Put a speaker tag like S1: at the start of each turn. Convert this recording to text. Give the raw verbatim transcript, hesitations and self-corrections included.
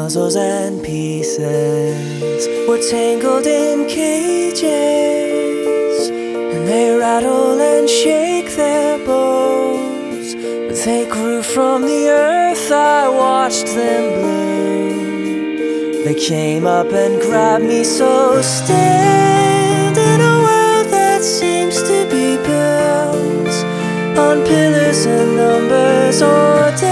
S1: puzzles and pieces were tangled in cages, and they rattle and shake their bones, but they grew from the earth. I watched them bloom. They came up and grabbed me so still.